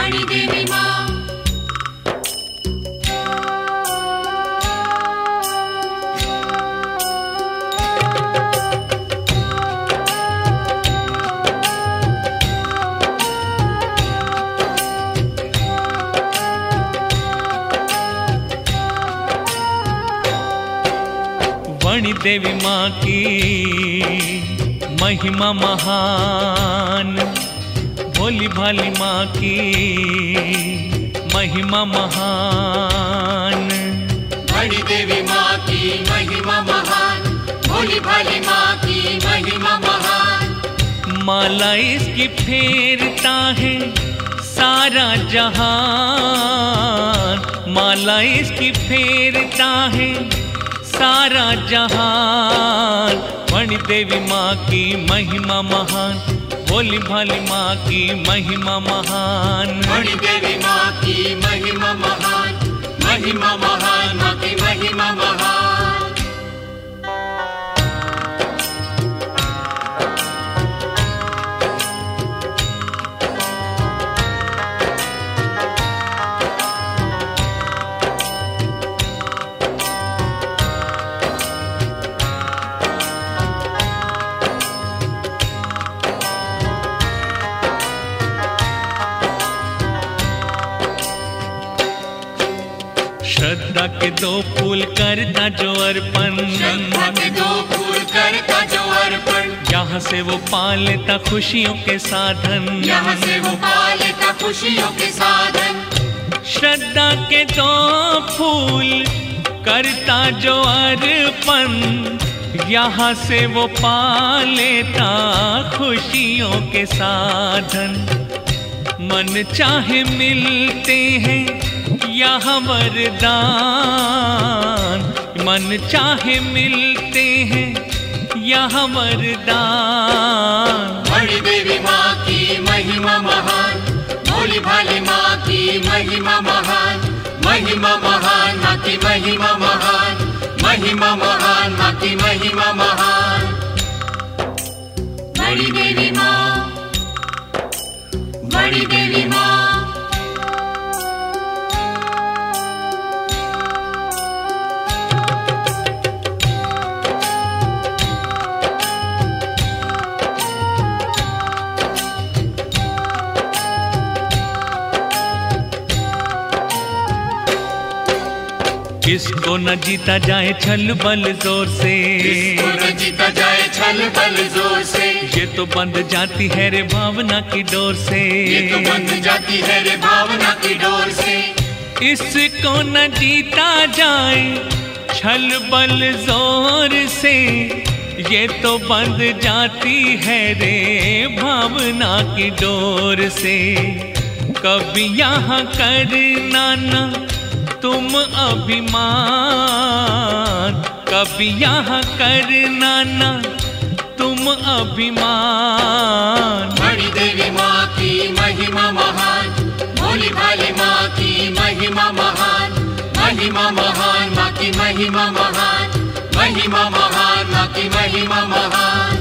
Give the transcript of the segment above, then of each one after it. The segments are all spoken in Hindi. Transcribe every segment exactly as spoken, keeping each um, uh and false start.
बड़ी देवी माँ। बड़ी देवी माँ की महिमा महान, भोली भाली माँ की महिमा महान। बड़ी देवी माँ की महिमा महान, भोली भाली माँ की महिमा महान। माला इसकी फेरता है सारा जहान, माला इसकी फेरता है सारा जहान। बड़ी देवी माँ की महिमा महान, भोली भाली माँ की महिमा महान। बड़ी देवी माँ की महिमा महान, महिमा महान, माँ की महिमा महान। श्रद्धा के दो फूल करता जो अर्पण, श्रद्धा के दो फूल करता जो अर्पण। यहाँ से वो पा लेता खुशियों के साधन, यहाँ से वो पा लेता खुशियों के साधन। श्रद्धा के दो फूल करता जो अर्पण, यहाँ से वो पा लेता खुशियों के साधन। मन चाहे मिलते हैं यहाँ वरदान, मन चाहे मिलते हैं यहाँ वरदान। बड़ी देवी माँ की महिमा महान, भोली भाली माँ की महिमा महान। महिमा महान, माँ की महिमा महान। महिमा महान, माँ की महिमा महान। बड़ी देवी माँ, बड़ी देवी माँ। किसको न जीता जाए छल बल जोर से, किसको न जीता जाए छल बल जोर से। ये तो बंध जाती है रे भावना की डोर से, ये तो बंध जाती है रे भावना की डोर से। इसको न जीता जाए छल बल जोर से, ये तो बंध जाती है रे भावना की डोर से। कभी यहाँ करना न तुम अभिमान, कभी यहाँ करना न तुम अभिमान। बड़ी देवी माँ की महिमा महान, भोली भाली माँ की महिमा महान। महिमा महान, माँ की महिमा महान। महिमा महान, माँ की महिमा महान।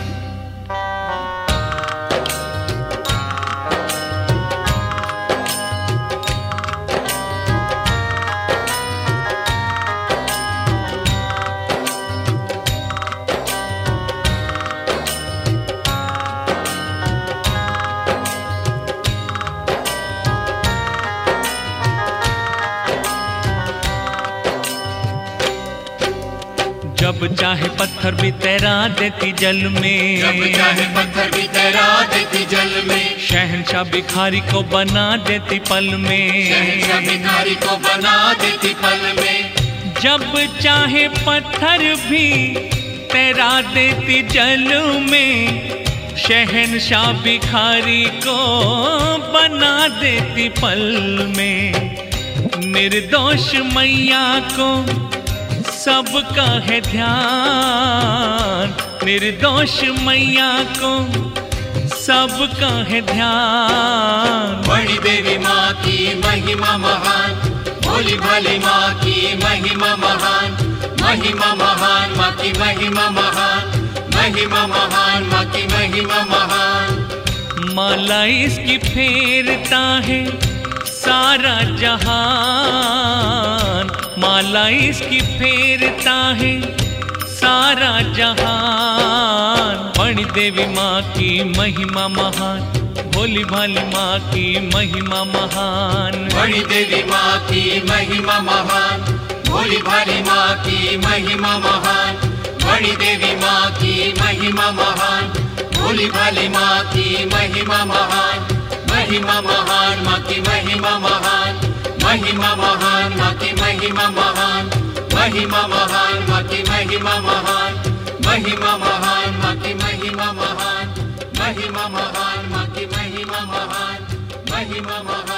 जब चाहे पत्थर भी तैरा देती जल में, जब चाहे पत्थर भी तैरा देती जल में। शहंशाह भिखारी को बना देती पल में, शहंशाह भिखारी को बना देती पल में। जब चाहे पत्थर भी तैरा देती जल में, शहंशाह भिखारी को बना देती पल में। निर्दोष मैया को सबका है ध्यान, निर्दोष मैया को सबका है ध्यान। बड़ी देवी माँ की महिमा महान, भोली भाली माँ की महिमा महान। महिमा महान, माँ की महिमा महान। महिमा महान, माँ की महिमा महान। माला इसकी फेरता है सारा जहान, माला इसकी फेरता है सारा जहान। मणि देवी माँ की महिमा महान, भोली भाली माँ की महिमा महान। मणि देवी माँ की महिमा महान, भोली भाली माँ की महिमा महान। मणि देवी माँ की महिमा महान, भोली भाली माँ की महिमा महान। महिमा महान माँ की महिमा महान, महिमा महान माँ की महिमा महान। महिमा महान माँ की महिमा महान, महिमा महान माँ की महिमा महान। महिमा महान माँ की महिमा महान, महिमा महान।